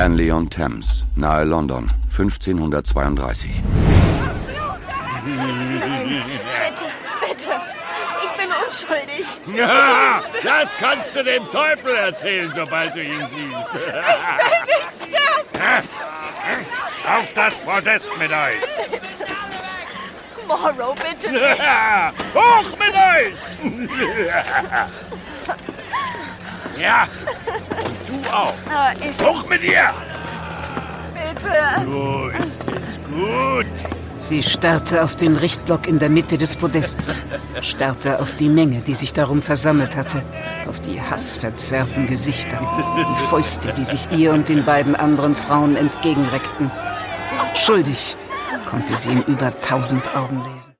Henley-on-Thames, nahe London, 1532. Bitte, ich bin unschuldig. Ja, das kannst du dem Teufel erzählen, sobald du ihn siehst. Ich will nicht sterben. Auf das Podest mit euch. Bitte. Morrow, bitte. Hoch mit euch. Ja, und du auch. Hoch mit ihr. Bitte. So ist es gut. Sie starrte auf den Richtblock in der Mitte des Podests, starrte auf die Menge, die sich darum versammelt hatte, auf die hassverzerrten Gesichter, die Fäuste, die sich ihr und den beiden anderen Frauen entgegenreckten. Schuldig konnte sie in über 1000 Augen lesen.